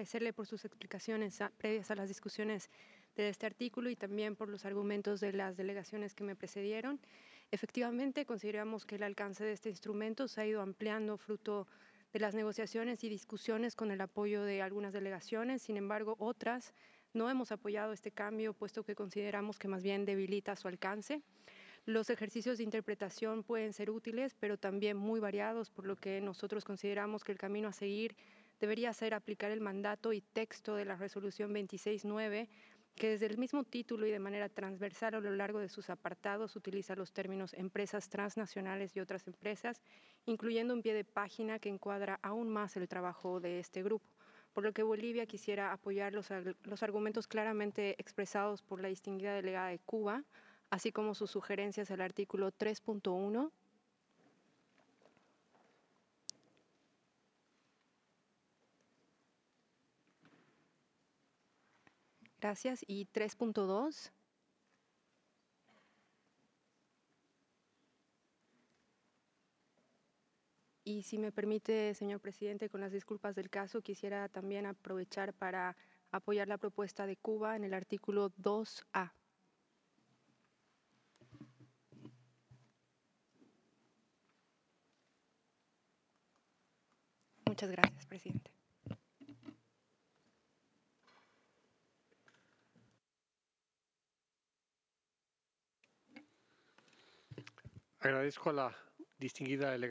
agradecerle por sus explicaciones previas a las discusiones de este artículo y también por los argumentos de las delegaciones que me precedieron. Efectivamente, consideramos que el alcance de este instrumento se ha ido ampliando fruto de las negociaciones y discusiones con el apoyo de algunas delegaciones. Sin embargo, otras no hemos apoyado este cambio, puesto que consideramos que más bien debilita su alcance. Los ejercicios de interpretación pueden ser útiles, pero también muy variados, por lo que nosotros consideramos que el camino a seguir debería ser aplicar el mandato y texto de la resolución 26.9, que desde el mismo título y de manera transversal a lo largo de sus apartados utiliza los términos empresas transnacionales y otras empresas, incluyendo un pie de página que encuadra aún más el trabajo de este grupo. Por lo que Bolivia quisiera apoyar los argumentos claramente expresados por la distinguida delegada de Cuba, así como sus sugerencias al artículo 3.1. Gracias. Y 3.2. Y si me permite, señor presidente, con las disculpas del caso, quisiera también aprovechar para apoyar la propuesta de Cuba en el artículo 2A. Muchas gracias, presidente. Agradezco a la distinguida delegada